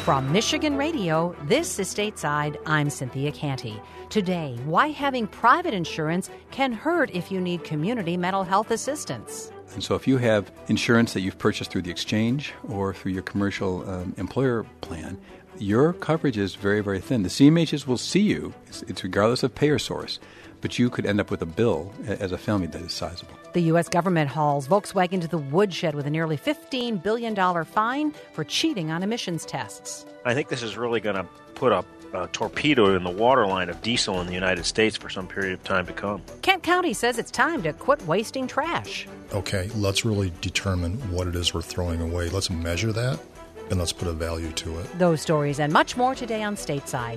From Michigan Radio, this is Stateside. I'm Cynthia Canty. Today, why having private insurance can hurt if you need community mental health assistance. And so if you have insurance that you've purchased through the exchange or through your commercial employer plan, your coverage is very, very thin. The CMHs will see you. It's regardless of payer source. But you could end up with a bill as a family that is sizable. The U.S. government hauls Volkswagen to the woodshed with a nearly $15 billion fine for cheating on emissions tests. I think this is really going to put a torpedo in the waterline of diesel in the United States for some period of time to come. Kent County says it's time to quit wasting trash. Okay, let's really determine what it is we're throwing away. Let's measure that, and let's put a value to it. Those stories and much more today on Stateside.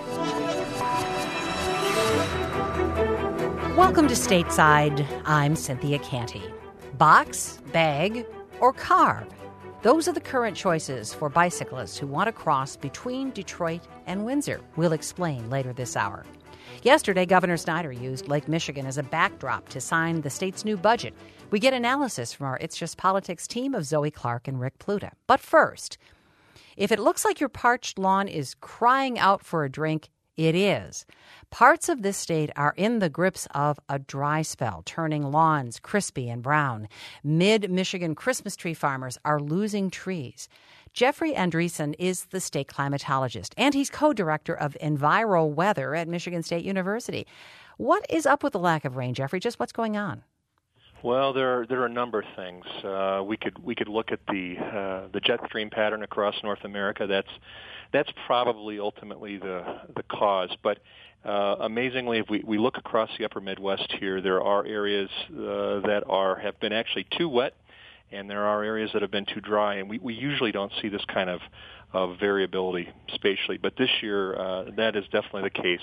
Welcome to Stateside. I'm Cynthia Canty. Box, bag, or car? Those are the current choices for bicyclists who want to cross between Detroit and Windsor. We'll explain later this hour. Yesterday, Governor Snyder used Lake Michigan as a backdrop to sign the state's new budget. We get analysis from our It's Just Politics team of Zoe Clark and Rick Pluta. But first, if it looks like your parched lawn is crying out for a drink, it is. Parts of this state are in the grips of a dry spell, turning lawns crispy and brown. Mid-Michigan Christmas tree farmers are losing trees. Jeffrey Andreessen is the state climatologist, and he's co-director of EnviroWeather at Michigan State University. What is up with the lack of rain, Jeffrey? Just what's going on? Well, there are a number of things. We could look at the jet stream pattern across North America. That's probably ultimately the cause. But amazingly, if we look across the upper Midwest here, there are areas that have been actually too wet, and there are areas that have been too dry. And we usually don't see this kind of variability spatially. But this year, that is definitely the case.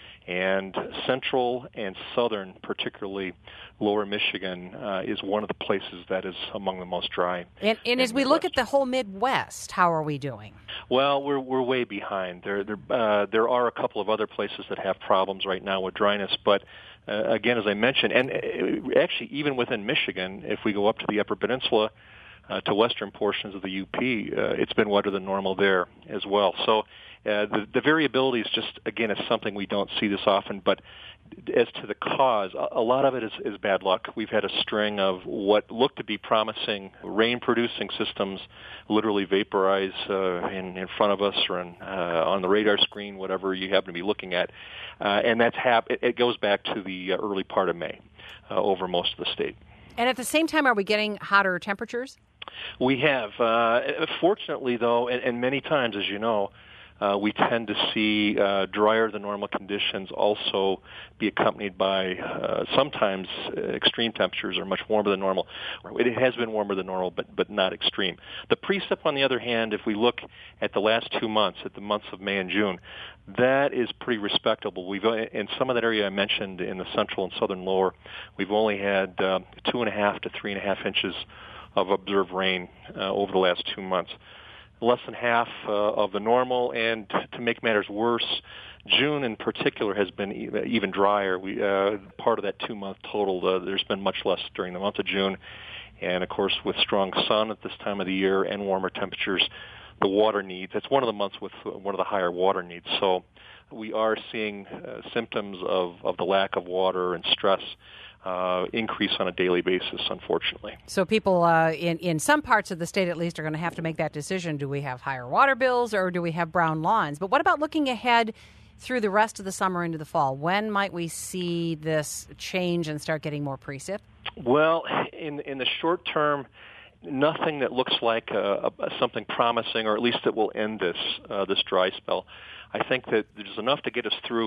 And central and southern, particularly lower Michigan, is one of the places that is among the most dry. And as we look at the whole Midwest, how are we doing? Well, we're way behind. There are a couple of other places that have problems right now with dryness, but again, as I mentioned, and actually even within Michigan, if we go up to the Upper Peninsula, to western portions of the UP, it's been wetter than normal there as well. So the variability is just, again, it's something we don't see this often. But as to the cause, a lot of it is bad luck. We've had a string of what look to be promising rain-producing systems literally vaporize in front of us or on the radar screen, whatever you happen to be looking at. And it goes back to the early part of May over most of the state. And at the same time, are we getting hotter temperatures? We have. Fortunately, though, and many times, as you know, we tend to see drier than normal conditions also be accompanied by sometimes extreme temperatures or much warmer than normal. It has been warmer than normal, but not extreme. The precip, on the other hand, if we look at the last 2 months, at the months of May and June, that is pretty respectable. We've in some of that area I mentioned in the central and southern lower, we've only had 2.5 to 3.5 inches of observed rain over the last 2 months. Less than half of the normal, and to make matters worse, June in particular has been even drier. Part of that 2-month total, there's been much less during the month of June, and of course with strong sun at this time of the year and warmer temperatures, the water needs. It's one of the months with one of the higher water needs. So we are seeing symptoms of the lack of water and stress increase on a daily basis, unfortunately. So people in some parts of the state, at least, are going to have to make that decision. Do we have higher water bills or do we have brown lawns? But what about looking ahead through the rest of the summer into the fall? When might we see this change and start getting more precip? Well, in the short term, nothing that looks like something promising, or at least that will end this dry spell. I think that there's enough to get us through.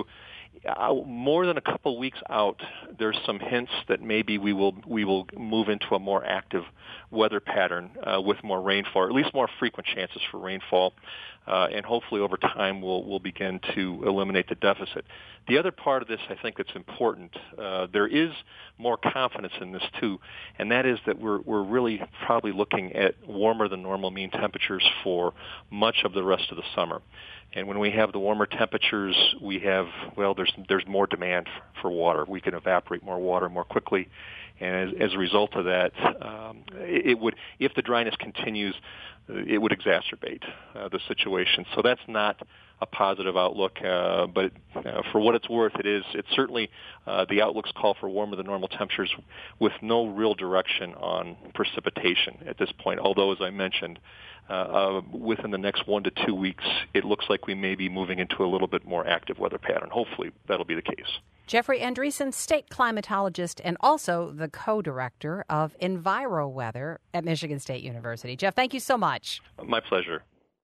More than a couple of weeks out, there's some hints that maybe we will move into a more active weather pattern with more rainfall, or at least more frequent chances for rainfall, and hopefully over time we'll begin to eliminate the deficit. The other part of this, I think, that's important. There is more confidence in this too, and that is that we're really probably looking at warmer than normal mean temperatures for much of the rest of the summer. And when we have the warmer temperatures, we have, there's more demand for water. We can evaporate more water more quickly, and as a result of that, it would, if the dryness continues, it would exacerbate the situation. So that's not a positive outlook, but for what it's worth, it's certainly the outlooks call for warmer than normal temperatures with no real direction on precipitation at this point. Although, as I mentioned, within the next 1 to 2 weeks, it looks like we may be moving into a little bit more active weather pattern. Hopefully, that'll be the case. Jeffrey Andreessen, state climatologist and also the co-director of EnviroWeather at Michigan State University. Jeff, thank you so much. My pleasure.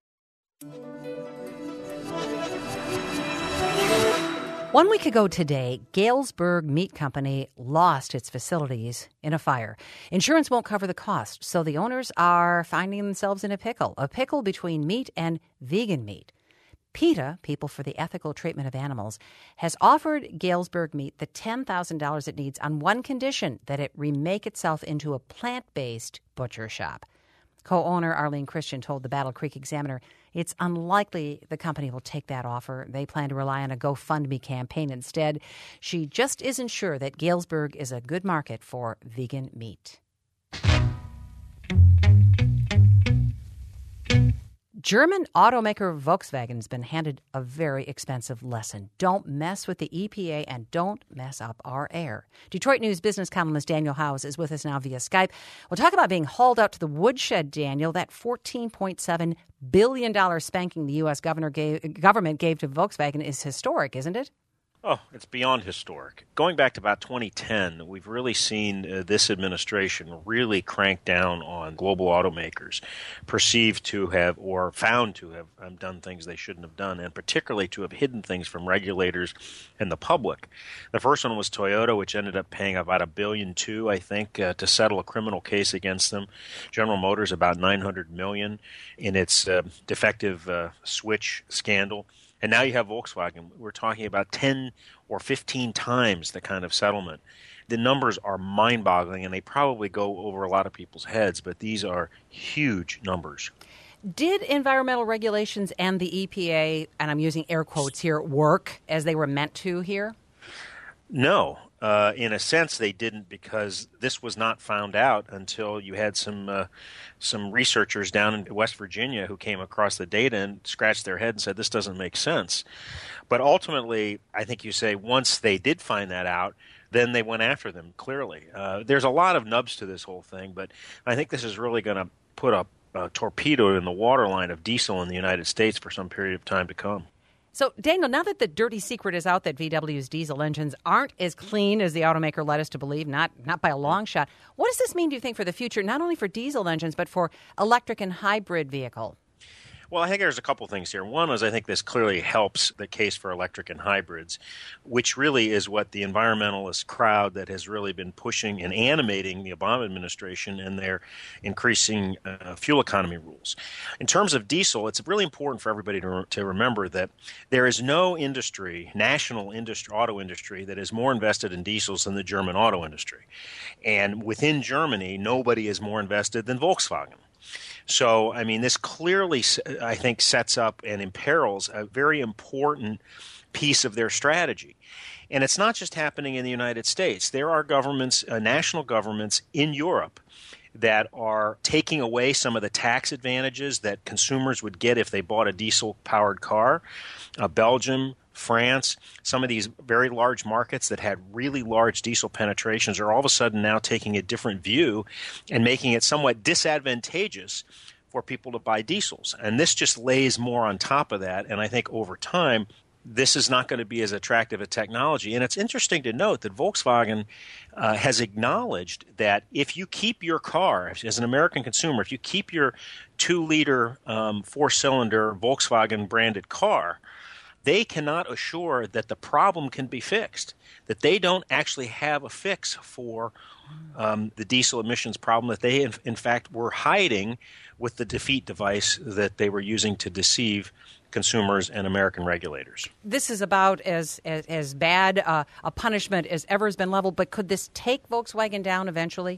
1 week ago today, Galesburg Meat Company lost its facilities in a fire. Insurance won't cover the cost, so the owners are finding themselves in a pickle between meat and vegan meat. PETA, People for the Ethical Treatment of Animals, has offered Galesburg Meat the $10,000 it needs on one condition, that it remake itself into a plant-based butcher shop. Co-owner Arlene Christian told the Battle Creek Examiner it's unlikely the company will take that offer. They plan to rely on a GoFundMe campaign instead. She just isn't sure that Galesburg is a good market for vegan meat. German automaker Volkswagen has been handed a very expensive lesson. Don't mess with the EPA and don't mess up our air. Detroit News business columnist Daniel Howes is with us now via Skype. We'll talk about being hauled out to the woodshed, Daniel. That $14.7 billion spanking the U.S. government gave to Volkswagen is historic, isn't it? Oh, it's beyond historic. Going back to about 2010, we've really seen this administration really crank down on global automakers perceived to have or found to have done things they shouldn't have done, and particularly to have hidden things from regulators and the public. The first one was Toyota, which ended up paying about $1.2 billion, I think, to settle a criminal case against them. General Motors about $900 million in its defective switch scandal. And now you have Volkswagen. We're talking about 10 or 15 times the kind of settlement. The numbers are mind-boggling, and they probably go over a lot of people's heads, but these are huge numbers. Did environmental regulations and the EPA, and I'm using air quotes here, work as they were meant to here? No. In a sense, they didn't, because this was not found out until you had some researchers down in West Virginia who came across the data and scratched their head and said, this doesn't make sense. But ultimately, I think you say once they did find that out, then they went after them, clearly. There's a lot of nubs to this whole thing, but I think this is really going to put a torpedo in the waterline of diesel in the United States for some period of time to come. So, Daniel, now that the dirty secret is out that VW's diesel engines aren't as clean as the automaker led us to believe, not by a long shot, what does this mean, do you think, for the future, not only for diesel engines, but for electric and hybrid vehicle? Well, I think there's a couple things here. One is I think this clearly helps the case for electric and hybrids, which really is what the environmentalist crowd that has really been pushing and animating the Obama administration and their increasing fuel economy rules. In terms of diesel, it's really important for everybody to remember that there is no industry, national industry, auto industry, that is more invested in diesels than the German auto industry. And within Germany, nobody is more invested than Volkswagen. So, I mean, this clearly, I think, sets up and imperils a very important piece of their strategy. And it's not just happening in the United States. There are governments, national governments in Europe that are taking away some of the tax advantages that consumers would get if they bought a diesel-powered car. Belgium, France, some of these very large markets that had really large diesel penetrations are all of a sudden now taking a different view and making it somewhat disadvantageous for people to buy diesels. And this just lays more on top of that. And I think over time, this is not going to be as attractive a technology. And it's interesting to note that Volkswagen has acknowledged that if you keep your car, as an American consumer, if you keep your 2-liter 4-cylinder Volkswagen-branded car, they cannot assure that the problem can be fixed, that they don't actually have a fix for the diesel emissions problem that they, in fact, were hiding with the defeat device that they were using to deceive consumers and American regulators. This is about as bad a punishment as ever has been leveled, but could this take Volkswagen down eventually?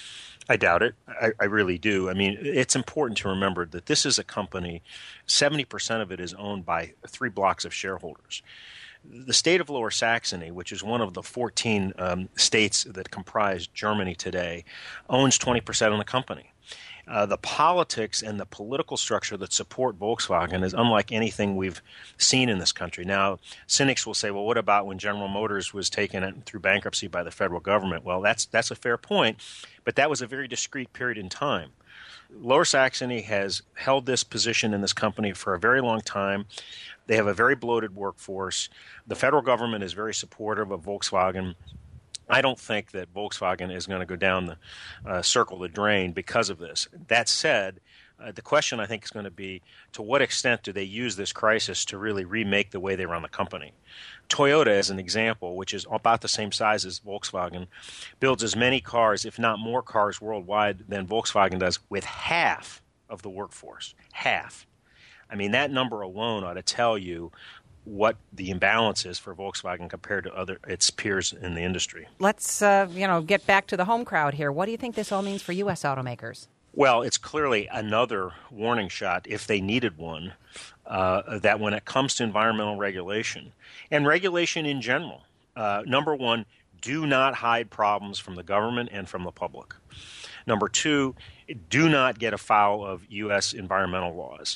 I doubt it. I really do. I mean, it's important to remember that this is a company, 70% of it is owned by 3 blocks of shareholders. The state of Lower Saxony, which is one of the 14 states that comprise Germany today, owns 20% of the company. The politics and the political structure that support Volkswagen is unlike anything we've seen in this country. Now, cynics will say, well, what about when General Motors was taken through bankruptcy by the federal government? Well, that's a fair point, but that was a very discrete period in time. Lower Saxony has held this position in this company for a very long time. They have a very bloated workforce. The federal government is very supportive of Volkswagen. I don't think that Volkswagen is going to go down the circle the drain because of this. That said, the question I think is going to be, to what extent do they use this crisis to really remake the way they run the company? Toyota, as an example, which is about the same size as Volkswagen, builds as many cars, if not more cars worldwide than Volkswagen does, with half of the workforce. Half. I mean, that number alone ought to tell you what the imbalance is for Volkswagen compared to its peers in the industry. Let's get back to the home crowd here. What do you think this all means for U.S. automakers? Well, it's clearly another warning shot, if they needed one, that when it comes to environmental regulation and regulation in general, number one, do not hide problems from the government and from the public. Number two, do not get afoul of U.S. environmental laws.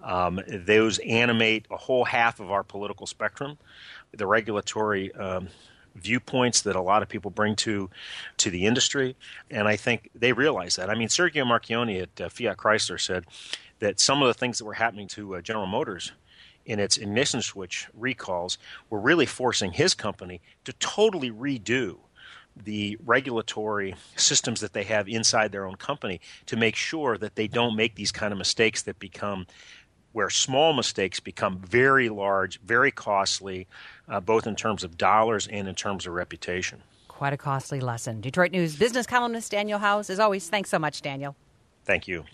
Those animate a whole half of our political spectrum. The regulatory viewpoints that a lot of people bring to the industry, and I think they realize that. I mean, Sergio Marchionne at Fiat Chrysler said that some of the things that were happening to General Motors in its ignition switch recalls were really forcing his company to totally redo the regulatory systems that they have inside their own company to make sure that they don't make these kind of mistakes that become where small mistakes become very large, very costly, both in terms of dollars and in terms of reputation. Quite a costly lesson. Detroit News business columnist Daniel Howes. As always, thanks so much, Daniel. Thank you.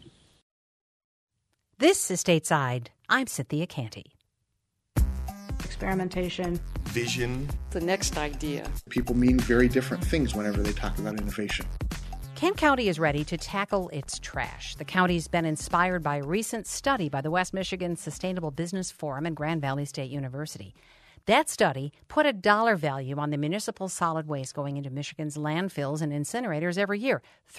This is Stateside. I'm Cynthia Canty. Experimentation. Vision. The next idea. People mean very different things whenever they talk about innovation. Kent County is ready to tackle its trash. The county's been inspired by a recent study by the West Michigan Sustainable Business Forum and Grand Valley State University. That study put a dollar value on the municipal solid waste going into Michigan's landfills and incinerators every year,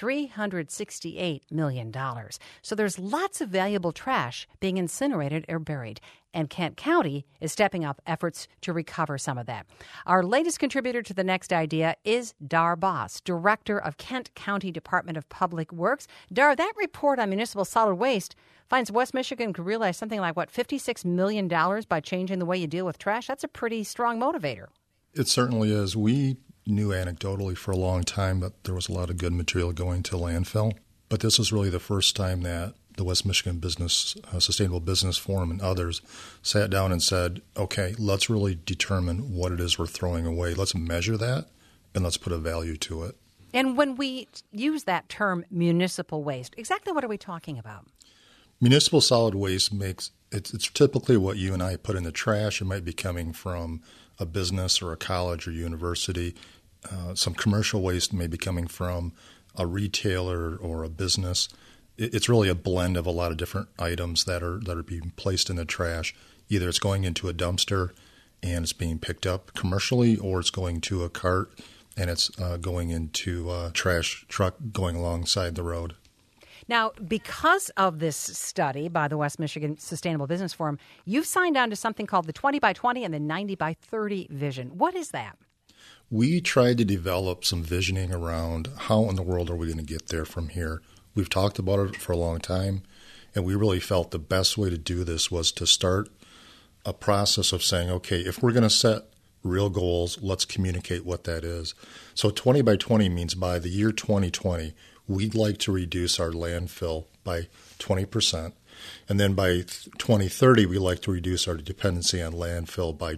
$368 million. So there's lots of valuable trash being incinerated or buried, and Kent County is stepping up efforts to recover some of that. Our latest contributor to The Next Idea is Dar Boss, Director of Kent County Department of Public Works. Dar, that report on municipal solid waste finds West Michigan could realize something like, $56 million by changing the way you deal with trash? That's a pretty strong motivator. It certainly is. We knew anecdotally for a long time that there was a lot of good material going to landfill, but this is really the first time that the West Michigan Sustainable Business Forum and others sat down and said, okay, let's really determine what it is we're throwing away. Let's measure that, and let's put a value to it. And when we use that term municipal waste, exactly what are we talking about? Municipal solid waste it's typically what you and I put in the trash. It might be coming from a business or a college or university. Some commercial waste may be coming from a retailer or a business. It's really a blend of a lot of different items that are being placed in the trash. Either it's going into a dumpster and it's being picked up commercially, or it's going to a cart and it's going into a trash truck going alongside the road. Now, because of this study by the West Michigan Sustainable Business Forum, you've signed on to something called the 20 by 20 and the 90 by 30 vision. What is that? We tried to develop some visioning around how in the world are we going to get there from here. We've talked about it for a long time, and we really felt the best way to do this was to start a process of saying, okay, if we're going to set real goals, let's communicate what that is. So 20 by 20 means by the year 2020, we'd like to reduce our landfill by 20%. And then by 2030, we'd like to reduce our dependency on landfill by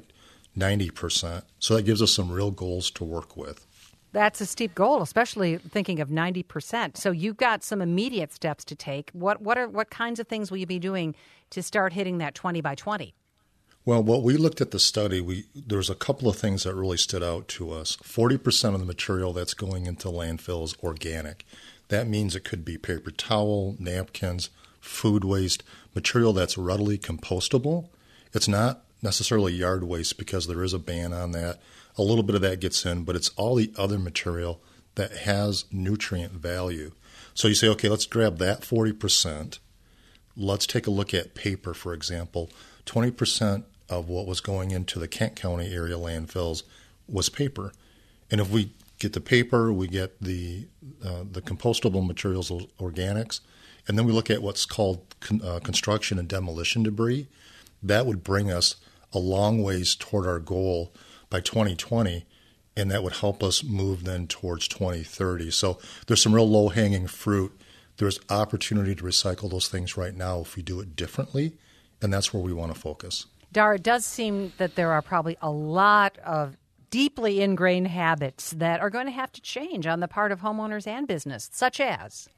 90%. So that gives us some real goals to work with. That's a steep goal, especially thinking of 90%. So you've got some immediate steps to take. What kinds of things will you be doing to start hitting that 20 by 20? Well, what we looked at the study, there was a couple of things that really stood out to us. 40% of the material that's going into landfill is organic. That means it could be paper towel, napkins, food waste, material that's readily compostable. It's not necessarily yard waste because there is a ban on that. A little bit of that gets in, but it's all the other material that has nutrient value. So you say, okay, let's grab that 40%. Let's take a look at paper, for example. 20% of what was going into the Kent County area landfills was paper. And if we get the paper, we get the compostable materials, organics, and then we look at what's called construction and demolition debris. That would bring us a long ways toward our goal by 2020, and that would help us move then towards 2030. So there's some real low-hanging fruit. There's opportunity to recycle those things right now if we do it differently, and that's where we want to focus. Dar, it does seem that there are probably a lot of deeply ingrained habits that are going to have to change on the part of homeowners and business, such as?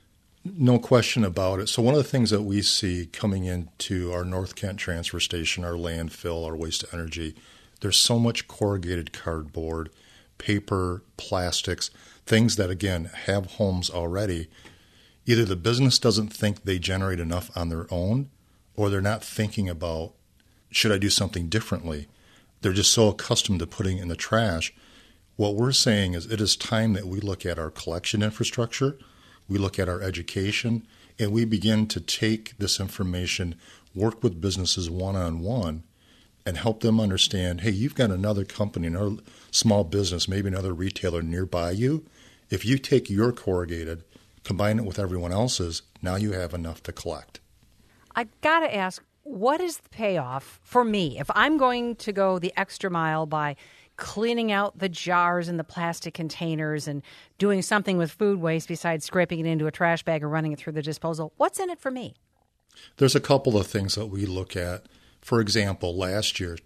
No question about it. So one of the things that we see coming into our North Kent transfer station, our landfill, our waste to energy, there's so much corrugated cardboard, paper, plastics, things that, again, have homes already. Either the business doesn't think they generate enough on their own, or they're not thinking about, should I do something differently? They're just so accustomed to putting it in the trash. What we're saying is it is time that we look at our collection infrastructure, we look at our education, and we begin to take this information, work with businesses one-on-one, and help them understand, hey, you've got another company, another small business, maybe another retailer nearby you. If you take your corrugated, combine it with everyone else's, now you have enough to collect. I've got to ask, what is the payoff for me if I'm going to go the extra mile by cleaning out the jars and the plastic containers and doing something with food waste besides scraping it into a trash bag or running it through the disposal? What's in it for me? There's a couple of things that we look at. For example, last year,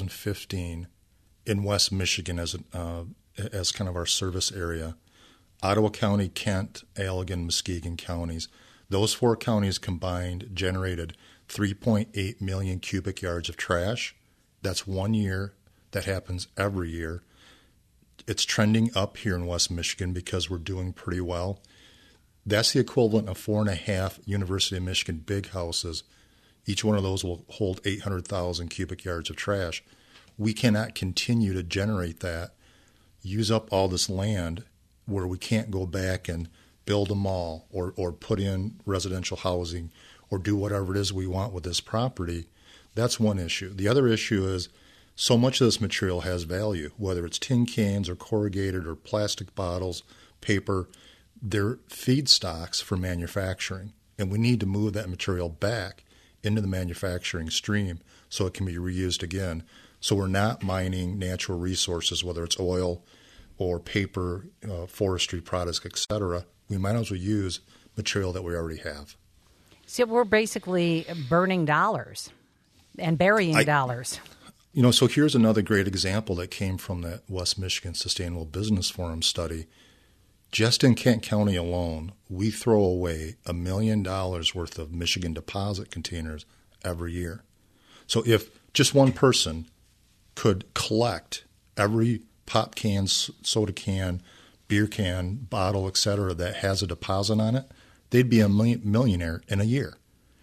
2015, in West Michigan as kind of our service area, Ottawa County, Kent, Allegan, Muskegon counties, those 4 counties combined generated 3.8 million cubic yards of trash. That's 1 year. That happens every year. It's trending up here in West Michigan because we're doing pretty well. That's the equivalent of 4.5 University of Michigan big houses. Each one of those will hold 800,000 cubic yards of trash. We cannot continue to generate that, use up all this land where we can't go back and build a mall or put in residential housing or do whatever it is we want with this property. That's one issue. The other issue is so much of this material has value, whether it's tin cans or corrugated or plastic bottles, paper. They're feedstocks for manufacturing, and we need to move that material back into the manufacturing stream so it can be reused again. So we're not mining natural resources, whether it's oil or paper, forestry products, etc. We might as well use material that we already have. So we're basically burning dollars and burying dollars. So here's another great example that came from that West Michigan Sustainable Business Forum study. Just in Kent County alone, we throw away $1 million worth of Michigan deposit containers every year. So if just one person could collect every pop can, soda can, beer can, bottle, etc., that has a deposit on it, they'd be a millionaire in a year.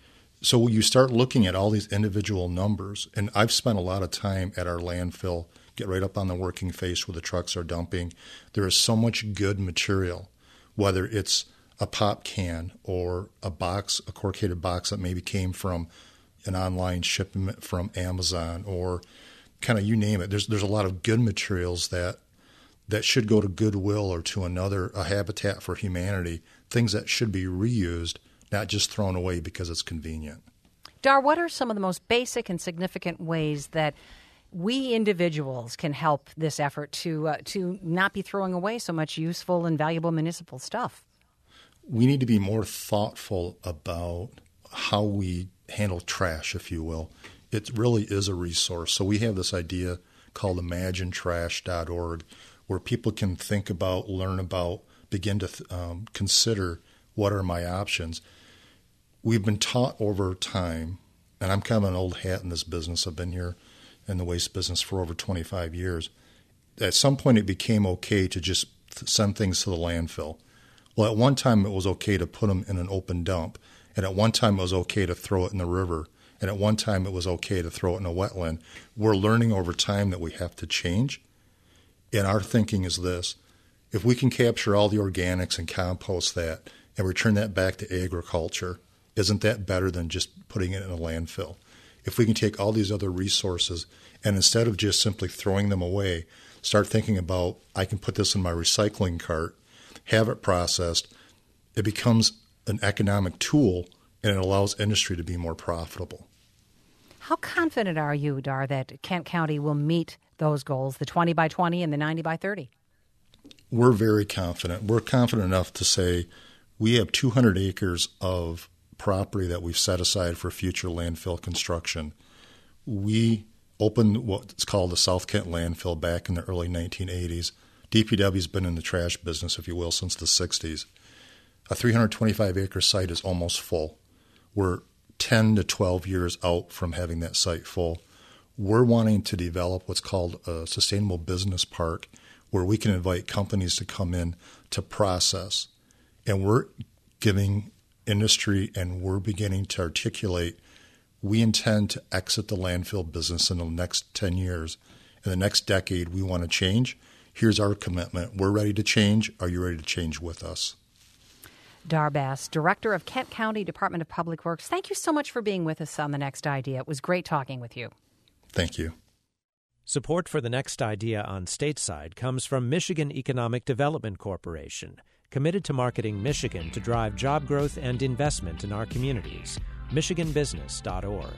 So you start looking at all these individual numbers, and I've spent a lot of time at our landfill, get right up on the working face where the trucks are dumping. There is so much good material, whether it's a pop can or a box, a corrugated box that maybe came from an online shipment from Amazon or kind of you name it. There's a lot of good materials that should go to Goodwill or to a Habitat for Humanity, things that should be reused, not just thrown away because it's convenient. Dar, what are some of the most basic and significant ways that we individuals can help this effort to not be throwing away so much useful and valuable municipal stuff? We need to be more thoughtful about how we handle trash, if you will. It really is a resource. So we have this idea called imaginetrash.org where people can think about, learn about, begin to consider what are my options. We've been taught over time, and I'm kind of an old hat in this business. I've been here in the waste business for over 25 years. At some point, it became okay to just send things to the landfill. Well, at one time, it was okay to put them in an open dump, and at one time, it was okay to throw it in the river. and at one time it was okay to throw it in a wetland. We're learning over time that we have to change. And our thinking is this: if we can capture all the organics and compost that and return that back to agriculture, isn't that better than just putting it in a landfill? If we can take all these other resources and instead of just simply throwing them away, start thinking about, I can put this in my recycling cart, have it processed, it becomes an economic tool and it allows industry to be more profitable. How confident are you, Dar, that Kent County will meet those goals, the 20 by 20 and the 90 by 30? We're very confident. We're confident enough to say we have 200 acres of property that we've set aside for future landfill construction. We opened what's called the South Kent landfill back in the early 1980s. DPW's been in the trash business, if you will, since the 60s. A 325-acre site is almost full. We're 10 to 12 years out from having that site full. We're wanting to develop what's called a sustainable business park where we can invite companies to come in to process. And we're giving industry and we're beginning to articulate we intend to exit the landfill business in the next 10 years. In the next decade, we want to change. Here's our commitment. We're ready to change. Are you ready to change with us? Dar Bass, Director of Kent County Department of Public Works, thank you so much for being with us on The Next Idea. It was great talking with you. Thank you. Support for The Next Idea on Stateside comes from Michigan Economic Development Corporation, committed to marketing Michigan to drive job growth and investment in our communities. MichiganBusiness.org.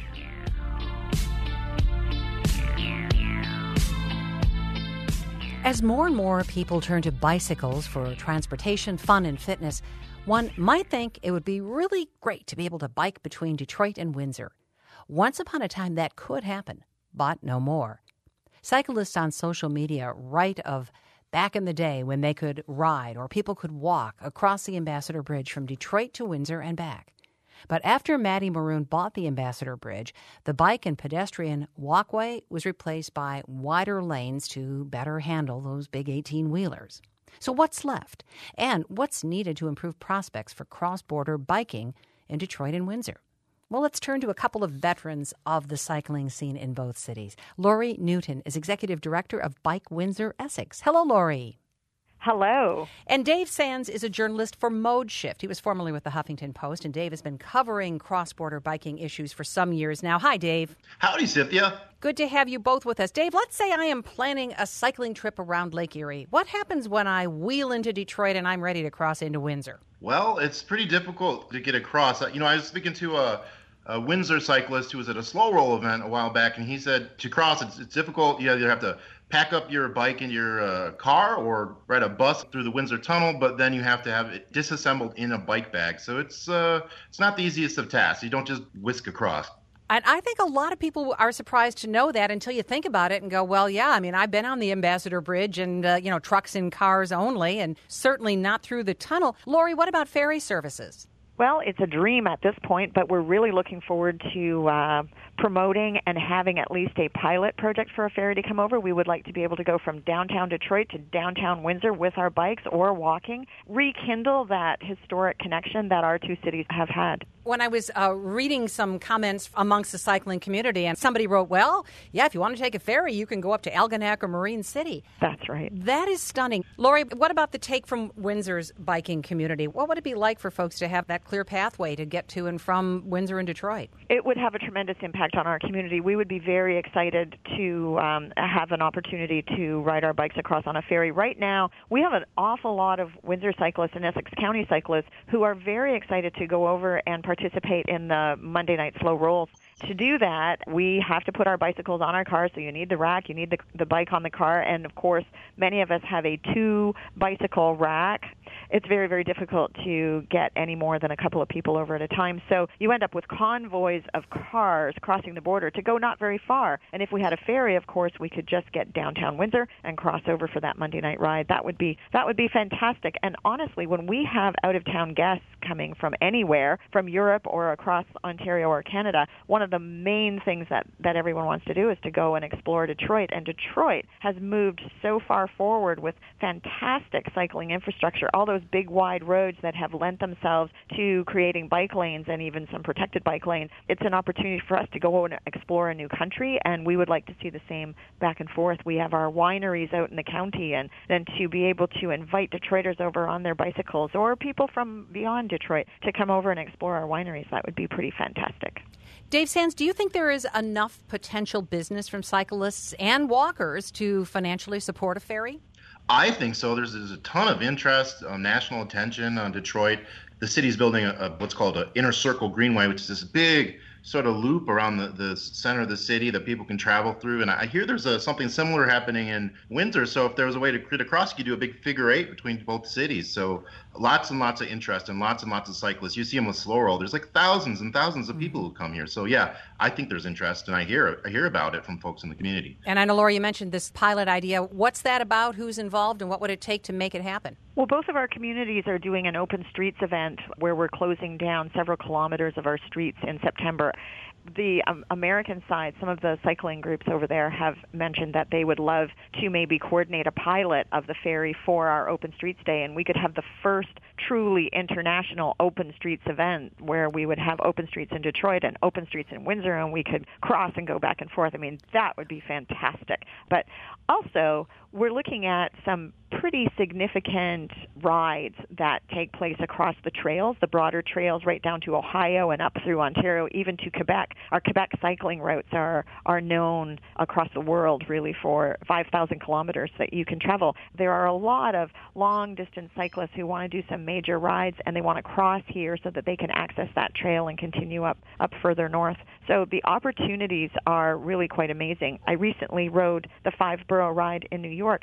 As more and more people turn to bicycles for transportation, fun, and fitness, one might think it would be really great to be able to bike between Detroit and Windsor. Once upon a time, that could happen, but no more. Cyclists on social media write of back in the day when they could ride or people could walk across the Ambassador Bridge from Detroit to Windsor and back. But after Matty Maroon bought the Ambassador Bridge, the bike and pedestrian walkway was replaced by wider lanes to better handle those big 18-wheelers. So what's left? And what's needed to improve prospects for cross-border biking in Detroit and Windsor? Well, let's turn to a couple of veterans of the cycling scene in both cities. Lori Newton is Executive Director of Bike Windsor Essex. Hello, Lori. Hello. And Dave Sands is a journalist for Mode Shift. He was formerly with the Huffington Post, and Dave has been covering cross-border biking issues for some years now. Hi, Dave. Howdy, Cynthia. Good to have you both with us. Dave, let's say I am planning a cycling trip around Lake Erie. What happens when I wheel into Detroit and I'm ready to cross into Windsor? Well, it's pretty difficult to get across. I was speaking to a Windsor cyclist who was at a slow roll event a while back, and he said to cross, it's difficult. You either have to pack up your bike in your car or ride a bus through the Windsor Tunnel, but then you have to have it disassembled in a bike bag. So it's not the easiest of tasks. You don't just whisk across. And I think a lot of people are surprised to know that until you think about it and go, well, yeah, I mean, I've been on the Ambassador Bridge and, trucks and cars only, and certainly not through the tunnel. Lori, what about ferry services? Well, it's a dream at this point, but we're really looking forward to promoting and having at least a pilot project for a ferry to come over. We would like to be able to go from downtown Detroit to downtown Windsor with our bikes or walking, rekindle that historic connection that our two cities have had. When I was reading some comments amongst the cycling community, and somebody wrote, well, yeah, if you want to take a ferry, you can go up to Algonac or Marine City. That's right. That is stunning. Lori, what about the take from Windsor's biking community? What would it be like for folks to have that clear pathway to get to and from Windsor and Detroit? It would have a tremendous impact on our community. We would be very excited to have an opportunity to ride our bikes across on a ferry. Right now, we have an awful lot of Windsor cyclists and Essex County cyclists who are very excited to go over and participate in the Monday night slow rolls. To do that, we have to put our bicycles on our car, so you need the rack, you need the bike on the car, and of course, many of us have a 2-bicycle rack. It's very, very difficult to get any more than a couple of people over at a time, so you end up with convoys of cars crossing the border to go not very far. And if we had a ferry, of course, we could just get downtown Windsor and cross over for that Monday night ride. That would be fantastic. And honestly, when we have out-of-town guests coming from anywhere, from Europe or across Ontario or Canada, one of the main things that everyone wants to do is to go and explore Detroit. And Detroit has moved so far forward with fantastic cycling infrastructure. All all those big wide roads that have lent themselves to creating bike lanes and even some protected bike lanes. It's an opportunity for us to go and explore a new country, and we would like to see the same back and forth. We have our wineries out in the county, and then to be able to invite Detroiters over on their bicycles or people from beyond Detroit to come over and explore our wineries, that would be pretty fantastic. Dave Sands, do you think there is enough potential business from cyclists and walkers to financially support a ferry? I think so. There's a ton of interest, national attention on Detroit. The city's building what's called an Inner Circle Greenway, which is this big sort of loop around the center of the city that people can travel through. And I hear there's something similar happening in Windsor. So if there was a way to get across, you could do a big figure eight between both cities. So lots and lots of interest and lots of cyclists. You see them with Slow Roll. There's like thousands and thousands of people who come here. So yeah, I think there's interest, and I hear about it from folks in the community. And I know, Laura, you mentioned this pilot idea. What's that about? Who's involved, and what would it take to make it happen? Well, both of our communities are doing an open streets event where we're closing down several kilometers of our streets in September. The American side, some of the cycling groups over there have mentioned that they would love to maybe coordinate a pilot of the ferry for our Open Streets Day, and we could have the first truly international open streets event where we would have open streets in Detroit and open streets in Windsor, and we could cross and go back and forth. I mean, that would be fantastic. But also, we're looking at some pretty significant rides that take place across the trails, the broader trails right down to Ohio and up through Ontario, even to Quebec. Our Quebec cycling routes are known across the world really for 5,000 kilometers that you can travel. There are a lot of long-distance cyclists who want to do some major rides, and they want to cross here so that they can access that trail and continue up further north. So the opportunities are really quite amazing. I recently rode the 5-borough ride in New York.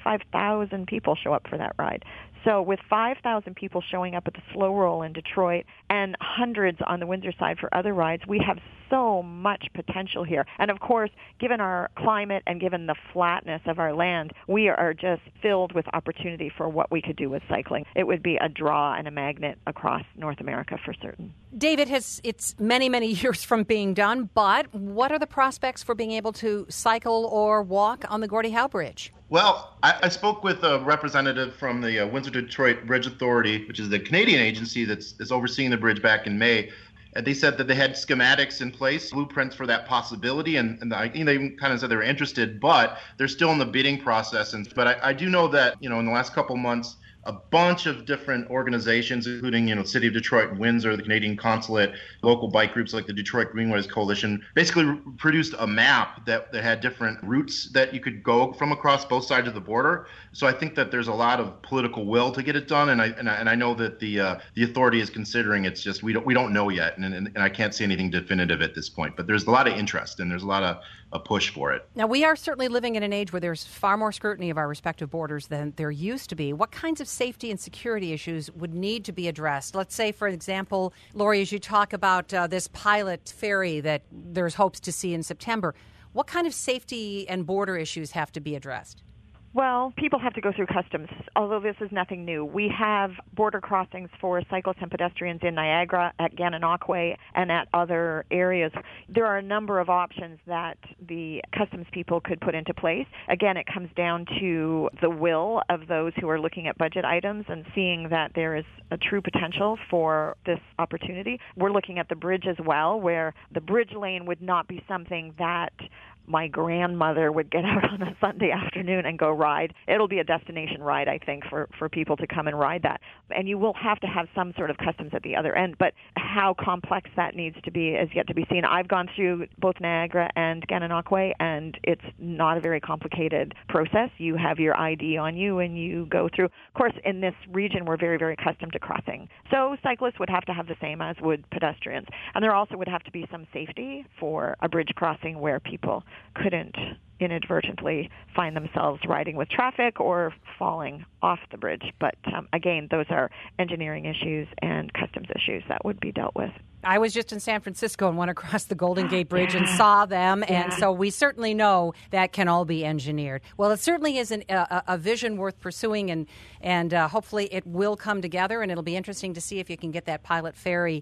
35,000 people show up for that ride. So with 5,000 people showing up at the Slow Roll in Detroit and hundreds on the Windsor side for other rides, we have so much potential here. And of course, given our climate and given the flatness of our land, we are just filled with opportunity for what we could do with cycling. It would be a draw and a magnet across North America for certain. David, it's many, many years from being done, but what are the prospects for being able to cycle or walk on the Gordie Howe Bridge? Well, I spoke with a representative from the Windsor-Detroit Bridge Authority, which is the Canadian agency that's overseeing the bridge back in May. And they said that they had schematics in place, blueprints for that possibility, and they even kind of said they were interested, but they're still in the bidding process. But I do know that, in the last couple months, a bunch of different organizations, including, City of Detroit and Windsor, the Canadian Consulate, local bike groups like the Detroit Greenways Coalition, basically produced a map that had different routes that you could go from across both sides of the border. So I think that there's a lot of political will to get it done, and I know that the authority is considering. It's just we don't know yet, and I can't see anything definitive at this point. But there's a lot of interest, and there's a lot of a push for it. Now, we are certainly living in an age where there's far more scrutiny of our respective borders than there used to be. What kinds of safety and security issues would need to be addressed? Let's say, for example, Lori, as you talk about this pilot ferry that there's hopes to see in September, what kind of safety and border issues have to be addressed? Well, people have to go through customs, although this is nothing new. We have border crossings for cyclists and pedestrians in Niagara, at Gananoque, and at other areas. There are a number of options that the customs people could put into place. Again, it comes down to the will of those who are looking at budget items and seeing that there is a true potential for this opportunity. We're looking at the bridge as well, where the bridge lane would not be something that my grandmother would get out on a Sunday afternoon and go ride. It'll be a destination ride, I think, for people to come and ride that. And you will have to have some sort of customs at the other end, but how complex that needs to be is yet to be seen. I've gone through both Niagara and Gananoque, and it's not a very complicated process. You have your ID on you, and you go through. Of course, in this region, we're very, very accustomed to crossing. So cyclists would have to have the same as would pedestrians. And there also would have to be some safety for a bridge crossing where people couldn't inadvertently find themselves riding with traffic or falling off the bridge. But again, those are engineering issues and customs issues that would be dealt with. I was just in San Francisco and went across the Golden Gate Bridge and saw them, and so we certainly know that can all be engineered. Well, it certainly is a vision worth pursuing, and hopefully it will come together, and it'll be interesting to see if you can get that pilot ferry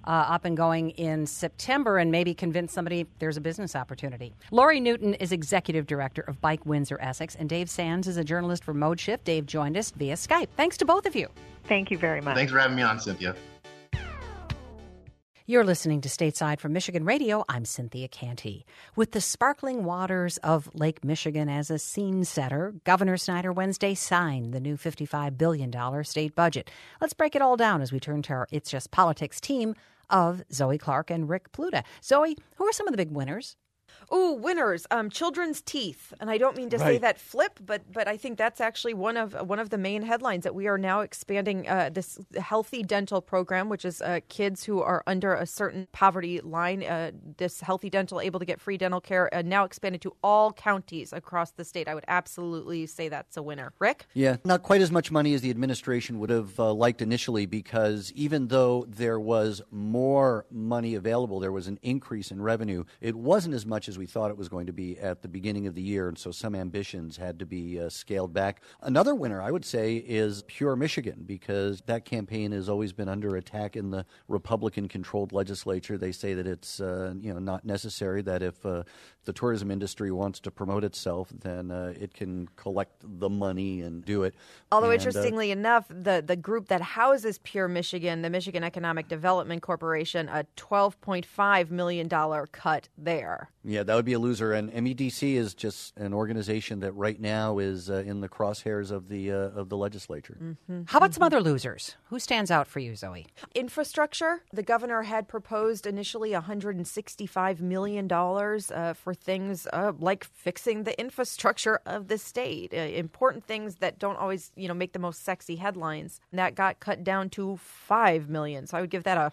up and going in September and maybe convince somebody there's a business opportunity. Lori Newton is Executive Director of Bike Windsor Essex, and Dave Sands is a journalist for Mode Shift. Dave joined us via Skype. Thanks to both of you. Thank you very much. Thanks for having me on, Cynthia. You're listening to Stateside from Michigan Radio. I'm Cynthia Canty. With the sparkling waters of Lake Michigan as a scene setter, Governor Snyder Wednesday signed the new $55 billion state budget. Let's break it all down as we turn to our It's Just Politics team of Zoe Clark and Rick Pluta. Zoe, who are some of the big winners? Ooh, winners! Children's teeth, and I don't mean to say that flip, but I think that's actually one of the main headlines, that we are now expanding this healthy dental program, which is kids who are under a certain poverty line. This healthy dental, able to get free dental care, now expanded to all counties across the state. I would absolutely say that's a winner. Rick? Yeah, not quite as much money as the administration would have liked initially, because even though there was more money available, there was an increase in revenue. It wasn't as much as we thought it was going to be at the beginning of the year, and so some ambitions had to be scaled back. Another winner, I would say, is Pure Michigan, because that campaign has always been under attack in the Republican-controlled legislature. They say that it's not necessary, that if the tourism industry wants to promote itself, then it can collect the money and do it. Although, interestingly enough, the group that houses Pure Michigan, the Michigan Economic Development Corporation, a $12.5 million cut there. Yeah, that would be a loser. And MEDC is just an organization that right now is in the crosshairs of the legislature. Mm-hmm. How about some other losers? Who stands out for you, Zoe? Infrastructure. The governor had proposed initially $165 million for things like fixing the infrastructure of the state. Important things that don't always, make the most sexy headlines. And that got cut down to $5 million. So I would give that a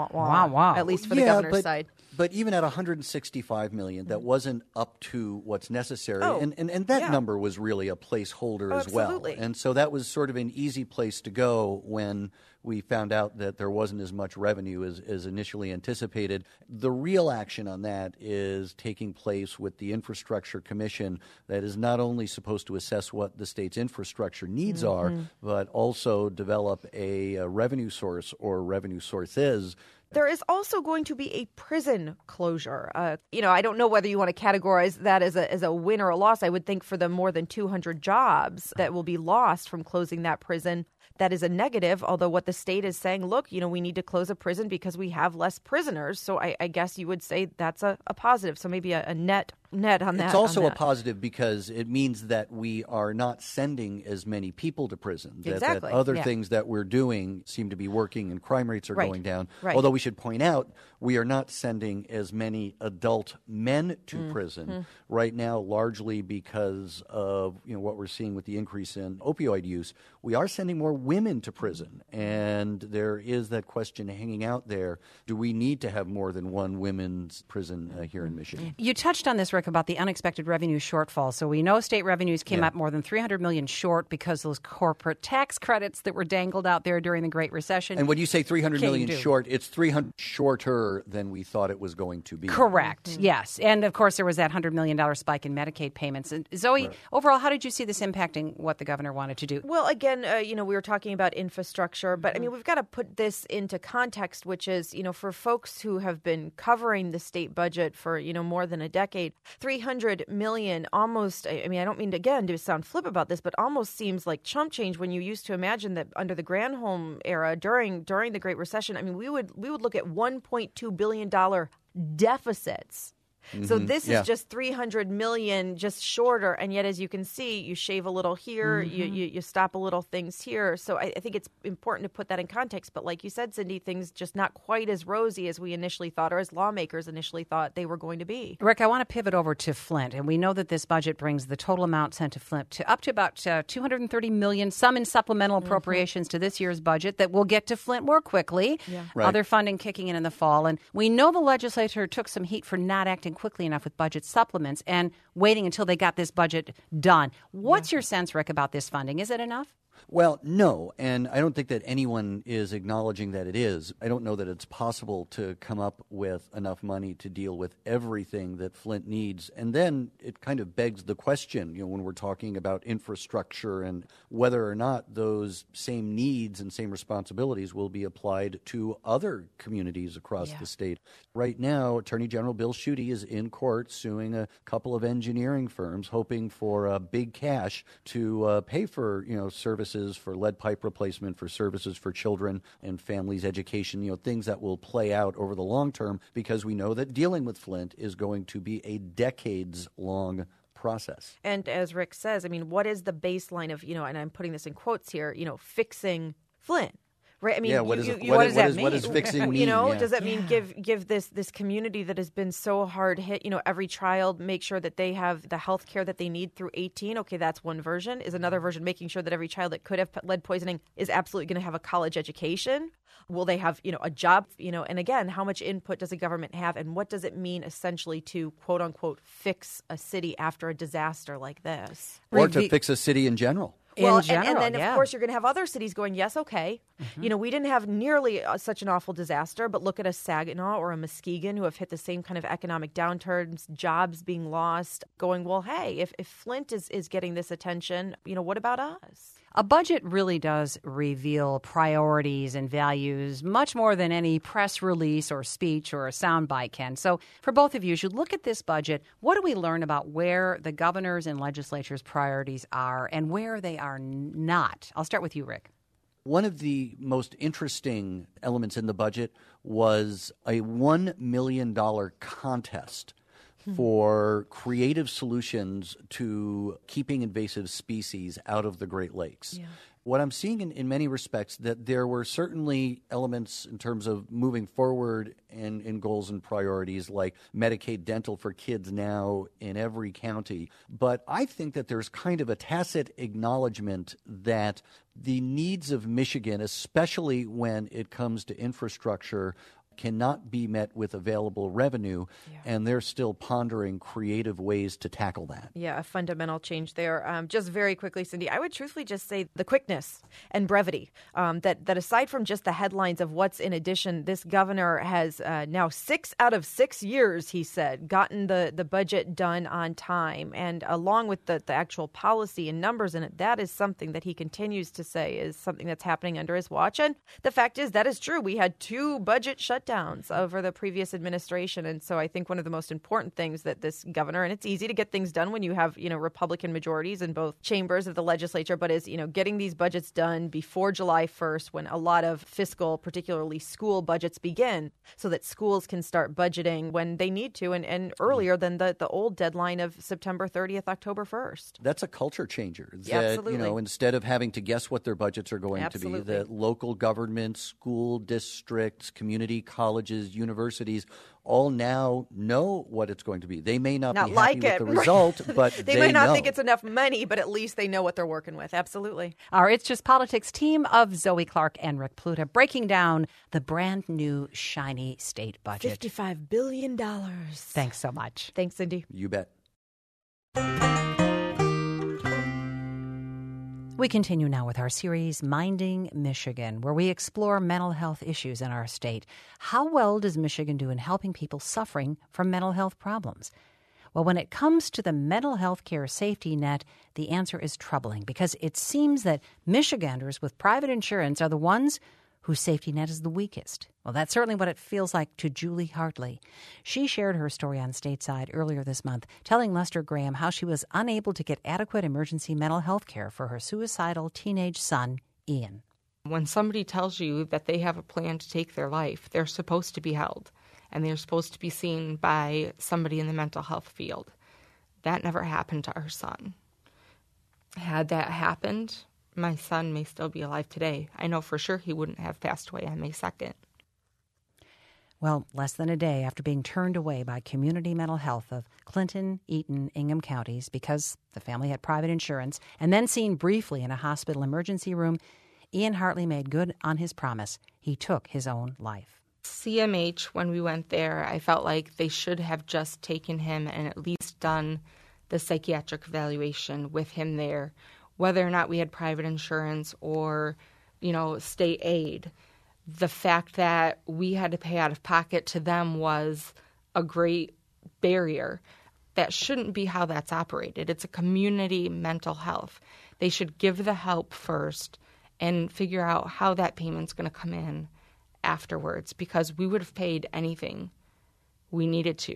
wow. At least for the governor's side. But even at $165 million, that wasn't up to what's necessary. And that number was really a placeholder as well. And so that was sort of an easy place to go when we found out that there wasn't as much revenue as initially anticipated. The real action on that is taking place with the Infrastructure Commission, that is not only supposed to assess what the state's infrastructure needs are, but also develop a revenue source or revenue sources. There is also going to be a prison closure. I don't know whether you want to categorize that as a win or a loss. I would think for the more than 200 jobs that will be lost from closing that prison, that is a negative, although what the state is saying, look, we need to close a prison because we have less prisoners. So I guess you would say that's a positive. So maybe a net on that. It's also a positive because it means that we are not sending as many people to prison. That other things that we're doing seem to be working and crime rates are going down. Right. Although we should point out, we are not sending as many adult men to prison right now, largely because of what we're seeing with the increase in opioid use. We are sending more women to prison, and there is that question hanging out there. Do we need to have more than one women's prison here in Michigan? You touched on this, Rick, about the unexpected revenue shortfall. So we know state revenues came up more than $300 million short because those corporate tax credits that were dangled out there during the Great Recession. And when you say $300 million short, it's $300 shorter than we thought it was going to be. Correct, yes. And, of course, there was that $100 million spike in Medicaid payments. And Zoe, overall, how did you see this impacting what the governor wanted to do? Well, again, we were talking about infrastructure, but, we've got to put this into context, which is, for folks who have been covering the state budget for, more than a decade, $300 million almost, I don't mean, again, to sound flip about this, but almost seems like chump change when you used to imagine that under the Granholm era, during the Great Recession, we would look at $1.2 billion deficits. So this is just $300 million, just shorter, and yet, as you can see, you shave a little here, you stop a little things here. So I think it's important to put that in context. But like you said, Cindy, things just not quite as rosy as we initially thought, or as lawmakers initially thought they were going to be. Rick, I want to pivot over to Flint, and we know that this budget brings the total amount sent to Flint to up to about $230 million, some in supplemental appropriations to this year's budget that will get to Flint more quickly. Yeah. Other funding kicking in the fall, and we know the legislature took some heat for not acting quickly enough with budget supplements and waiting until they got this budget done. What's your sense, Rick, about this funding? Is it enough? Well, no, and I don't think that anyone is acknowledging that it is. I don't know that it's possible to come up with enough money to deal with everything that Flint needs. And then it kind of begs the question, when we're talking about infrastructure and whether or not those same needs and same responsibilities will be applied to other communities across the state. Right now, Attorney General Bill Schuette is in court suing a couple of engineering firms, hoping for big cash to pay for, services for lead pipe replacement, for services for children and families' education, things that will play out over the long term, because we know that dealing with Flint is going to be a decades-long process. And as Rick says, what is the baseline of, and I'm putting this in quotes here, fixing Flint? Right. I mean, what does fixing mean? Does that mean give this community that has been so hard hit, every child, make sure that they have the health care that they need through 18? Okay, that's one version. Is another version making sure that every child that could have lead poisoning is absolutely going to have a college education? Will they have, a job? And again, how much input does the government have, and what does it mean essentially to quote unquote fix a city after a disaster like this, or to fix a city in general? Well, and then, of course, you're going to have other cities going, yes, okay. Mm-hmm. We didn't have nearly such an awful disaster, but look at a Saginaw or a Muskegon who have hit the same kind of economic downturns, jobs being lost, going, well, hey, if Flint is getting this attention, what about us? A budget really does reveal priorities and values much more than any press release or speech or a soundbite can. So for both of you, as you look at this budget, what do we learn about where the governor's and legislature's priorities are and where they are not? I'll start with you, Rick. One of the most interesting elements in the budget was a $1 million contest for creative solutions to keeping invasive species out of the Great Lakes. Yeah. What I'm seeing in many respects, that there were certainly elements in terms of moving forward in goals and priorities like Medicaid dental for kids now in every county. But I think that there's kind of a tacit acknowledgement that the needs of Michigan, especially when it comes to infrastructure, cannot be met with available revenue, and they're still pondering creative ways to tackle that. Yeah, a fundamental change there. Just very quickly, Cindy, I would truthfully just say the quickness and brevity, that aside from just the headlines of what's in addition, this governor has now 6 out of 6 years, he said, gotten the budget done on time. And along with the actual policy and numbers in it, that is something that he continues to say is something that's happening under his watch. And the fact is, that is true. We had 2 budget shutdowns over the previous administration. And so I think one of the most important things that this governor, and it's easy to get things done when you have, Republican majorities in both chambers of the legislature, but is, getting these budgets done before July 1st when a lot of fiscal, particularly school budgets begin, so that schools can start budgeting when they need to and earlier than the old deadline of September 30th, October 1st. That's a culture changer. That, absolutely. Instead of having to guess what their budgets are going to be, that local governments, school districts, community colleges, universities all now know what it's going to be. They may not be happy with the result, but they might not know. think it's enough money, but at least they know what they're working with. Absolutely. Our It's Just Politics team of Zoe Clark and Rick Pluta breaking down the brand new shiny state budget. $55 billion. Thanks so much. Thanks, Cindy. You bet. We continue now with our series, Minding Michigan, where we explore mental health issues in our state. How well does Michigan do in helping people suffering from mental health problems? Well, when it comes to the mental health care safety net, the answer is troubling because it seems that Michiganders with private insurance are the ones whose safety net is the weakest. Well, that's certainly what it feels like to Julie Hartley. She shared her story on Stateside earlier this month, telling Lester Graham how she was unable to get adequate emergency mental health care for her suicidal teenage son, Ian. When somebody tells you that they have a plan to take their life, they're supposed to be held, and they're supposed to be seen by somebody in the mental health field. That never happened to our son. Had that happened, my son may still be alive today. I know for sure he wouldn't have passed away on May 2nd. Well, less than a day after being turned away by Community Mental Health of Clinton, Eaton, Ingham counties because the family had private insurance, and then seen briefly in a hospital emergency room, Ian Hartley made good on his promise. He took his own life. CMH, when we went there, I felt like they should have just taken him and at least done the psychiatric evaluation with him there, whether or not we had private insurance or, state aid. The fact that we had to pay out of pocket to them was a great barrier. That shouldn't be how that's operated. It's a community mental health. They should give the help first and figure out how that payment's going to come in afterwards, because we would have paid anything we needed to.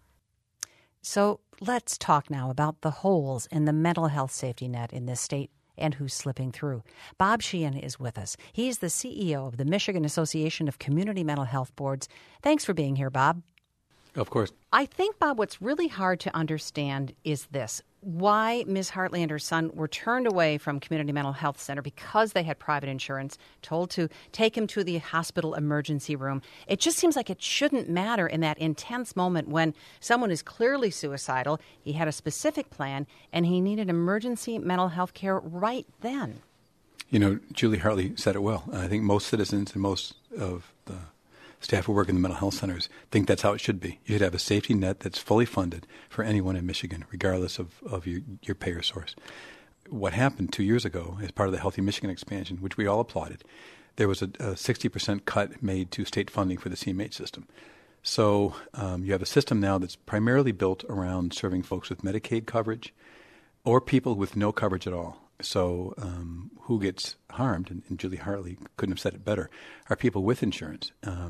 So let's talk now about the holes in the mental health safety net in this state and who's slipping through. Bob Sheehan is with us. He's the CEO of the Michigan Association of Community Mental Health Boards. Thanks for being here, Bob. Of course. I think, Bob, what's really hard to understand is this. Why Ms. Hartley and her son were turned away from Community Mental Health Center because they had private insurance, told to take him to the hospital emergency room. It just seems like it shouldn't matter in that intense moment when someone is clearly suicidal, he had a specific plan, and he needed emergency mental health care right then. Julie Hartley said it well. I think most citizens and most of the staff who work in the mental health centers think that's how it should be. You should have a safety net that's fully funded for anyone in Michigan, regardless of your payer source. What happened 2 years ago as part of the Healthy Michigan expansion, which we all applauded, there was a 60% cut made to state funding for the CMH system. So you have a system now that's primarily built around serving folks with Medicaid coverage or people with no coverage at all. So who gets harmed, and Julie Hartley couldn't have said it better, are people with insurance.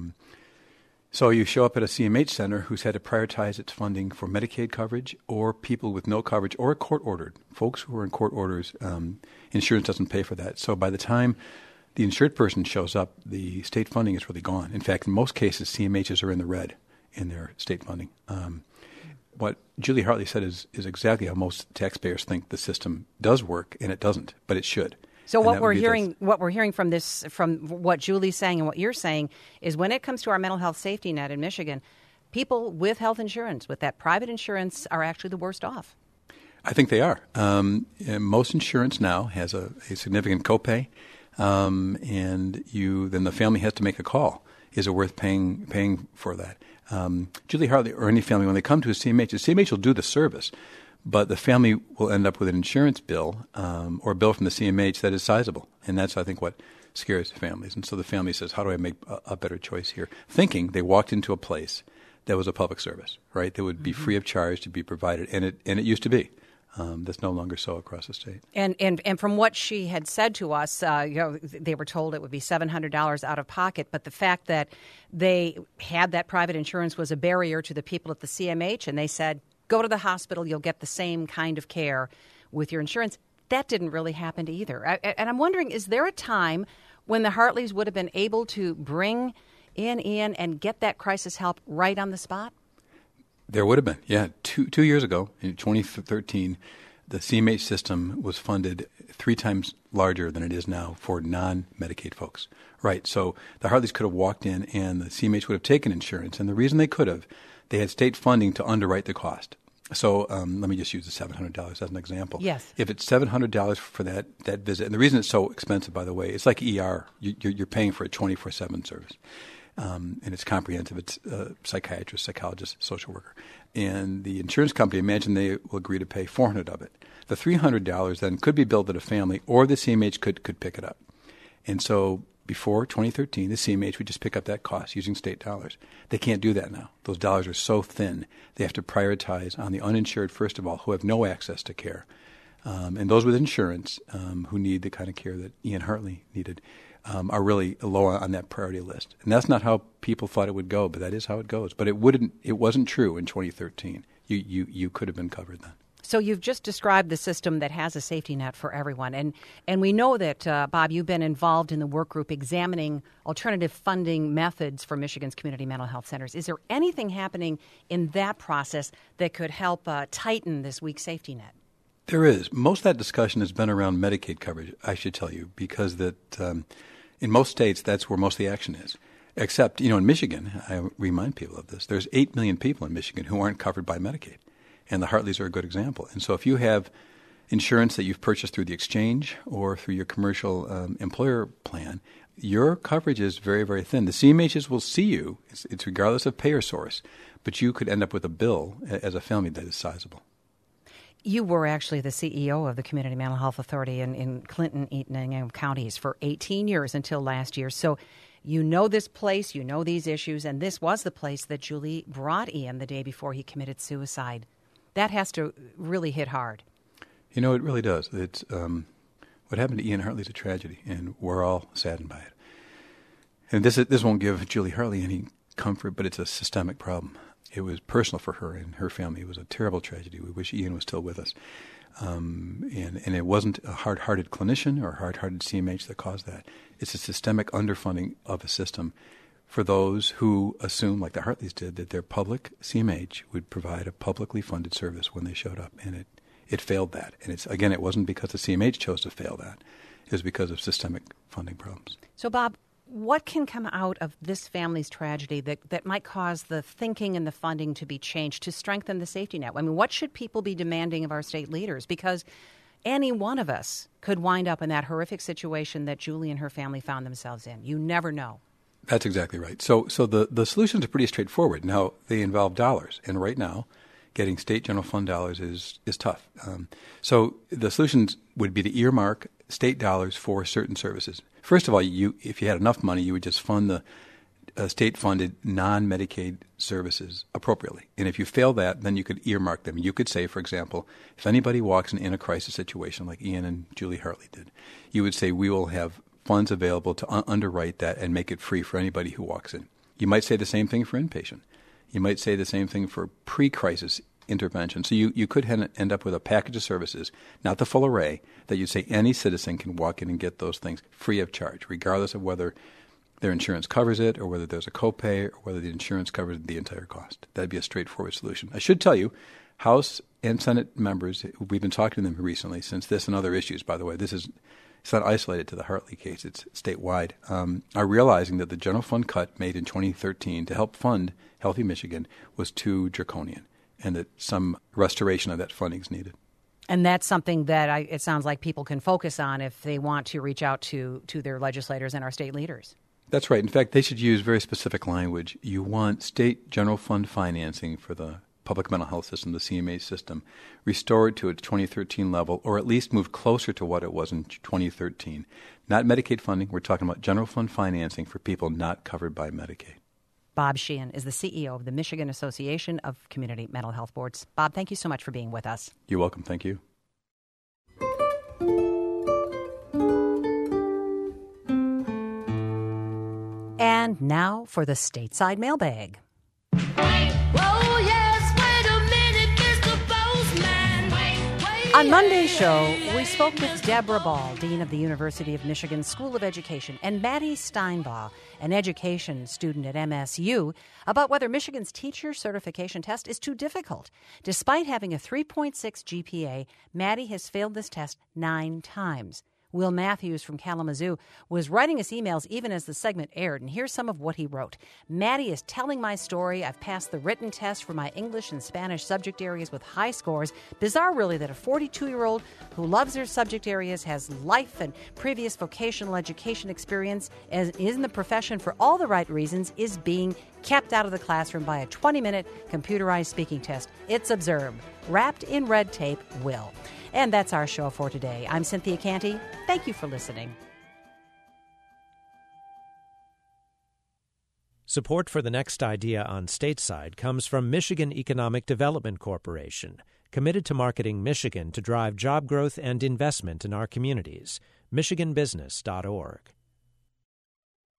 So you show up at a CMH center who's had to prioritize its funding for Medicaid coverage or people with no coverage or court-ordered. Folks who are in court orders, insurance doesn't pay for that. So by the time the insured person shows up, the state funding is really gone. In fact, in most cases, CMHs are in the red in their state funding. What Julie Hartley said is exactly how most taxpayers think the system does work, and it doesn't, but it should. So what we're hearing from this, from what Julie's saying and what you're saying, is when it comes to our mental health safety net in Michigan, people with health insurance, with that private insurance, are actually the worst off. I think they are. Most insurance now has a significant copay, and then the family has to make a call. Is it worth paying for that? Julie Hartley or any family, when they come to a CMH, the CMH will do the service, but the family will end up with an insurance bill or a bill from the CMH that is sizable. And that's, I think, what scares families. And so the family says, how do I make a better choice here? Thinking they walked into a place that was a public service, right? That would be free of charge to be provided. And it used to be. That's no longer so across the state. And from what she had said to us, they were told it would be $700 out of pocket. But the fact that they had that private insurance was a barrier to the people at the CMH, and they said, go to the hospital, you'll get the same kind of care with your insurance. That didn't really happen either. And I'm wondering, is there a time when the Hartleys would have been able to bring in and get that crisis help right on the spot? There would have been, yeah. Two years ago, in 2013, the CMH system was funded 3 times larger than it is now for non-Medicaid folks. Right, so the Hartleys could have walked in and the CMH would have taken insurance. And the reason they could have, they had state funding to underwrite the cost. So let me just use the $700 as an example. Yes. If it's $700 for that visit, and the reason it's so expensive, by the way, it's like ER. You're paying for a 24/7 service. And it's comprehensive. It's psychiatrist, psychologist, social worker. And the insurance company, imagine they will agree to pay $400 of it. The $300 then could be billed to the family, or the CMH could pick it up. And so before 2013, the CMH would just pick up that cost using state dollars. They can't do that now. Those dollars are so thin. They have to prioritize on the uninsured, first of all, who have no access to care. And those with insurance who need the kind of care that Ian Hartley needed are really low on that priority list. And that's not how people thought it would go, but that is how it goes. But it wasn't true in 2013. You could have been covered then. So you've just described the system that has a safety net for everyone. And we know that, Bob, you've been involved in the work group examining alternative funding methods for Michigan's community mental health centers. Is there anything happening in that process that could help tighten this weak safety net? There is. Most of that discussion has been around Medicaid coverage, I should tell you, because in most states, that's where most of the action is. Except, in Michigan, I remind people of this, there's 8 million people in Michigan who aren't covered by Medicaid. And the Hartleys are a good example. And so if you have insurance that you've purchased through the exchange or through your commercial employer plan, your coverage is very, very thin. The CMHs will see you. It's regardless of payer source. But you could end up with a bill as a family that is sizable. You were actually the CEO of the Community Mental Health Authority in Clinton, Eaton, and Ingham counties for 18 years until last year. So you know this place, you know these issues, and this was the place that Julie brought Ian the day before he committed suicide. That has to really hit hard. You know, it really does. It's what happened to Ian Hartley is a tragedy, and we're all saddened by it. And this won't give Julie Hartley any comfort, but it's a systemic problem. It was personal for her and her family. It was a terrible tragedy. We wish Ian was still with us. And it wasn't a hard-hearted clinician or a hard-hearted CMH that caused that. It's a systemic underfunding of a system for those who assume, like the Hartleys did, that their public CMH would provide a publicly funded service when they showed up. And it failed that. And it wasn't because the CMH chose to fail that. It was because of systemic funding problems. So, Bob, what can come out of this family's tragedy that might cause the thinking and the funding to be changed to strengthen the safety net? I mean, what should people be demanding of our state leaders? Because any one of us could wind up in that horrific situation that Julie and her family found themselves in. You never know. That's exactly right. So the solutions are pretty straightforward. Now, they involve dollars. And right now, getting state general fund dollars is tough. So the solutions would be to earmark state dollars for certain services. First of all, if you had enough money, you would just fund the state-funded non-Medicaid services appropriately. And if you fail that, then you could earmark them. You could say, for example, if anybody walks in a crisis situation like Ian and Julie Hartley did, you would say we will have funds available to underwrite that and make it free for anybody who walks in. You might say the same thing for inpatient. You might say the same thing for pre-crisis intervention. So you could end up with a package of services, not the full array, that you'd say any citizen can walk in and get those things free of charge, regardless of whether their insurance covers it or whether there's a copay or whether the insurance covers the entire cost. That'd be a straightforward solution. I should tell you, House and Senate members, we've been talking to them recently since this and other issues, by the way, it's not isolated to the Hartley case, it's statewide, are realizing that the general fund cut made in 2013 to help fund Healthy Michigan was too draconian, and that some restoration of that funding is needed. And that's something that it sounds like people can focus on if they want to reach out to their legislators and our state leaders. That's right. In fact, they should use very specific language. You want state general fund financing for the public mental health system, the CMH system, restored to its 2013 level, or at least move closer to what it was in 2013. Not Medicaid funding. We're talking about general fund financing for people not covered by Medicaid. Bob Sheehan is the CEO of the Michigan Association of Community Mental Health Boards. Bob, thank you so much for being with us. You're welcome. Thank you. And now for the stateside mailbag. On Monday's show, we spoke with Deborah Ball, Dean of the University of Michigan School of Education, and Maddie Steinbaugh, an education student at MSU, about whether Michigan's teacher certification test is too difficult. Despite having a 3.6 GPA, Maddie has failed this test 9 times. Will Matthews from Kalamazoo was writing us emails even as the segment aired, and here's some of what he wrote. Maddie is telling my story. I've passed the written test for my English and Spanish subject areas with high scores. Bizarre, really, that a 42-year-old who loves her subject areas, has life and previous vocational education experience, and is in the profession for all the right reasons, is being kept out of the classroom by a 20-minute computerized speaking test. It's absurd. Wrapped in red tape, Will. And that's our show for today. I'm Cynthia Canty. Thank you for listening. Support for the next idea on Stateside comes from Michigan Economic Development Corporation, committed to marketing Michigan to drive job growth and investment in our communities. MichiganBusiness.org.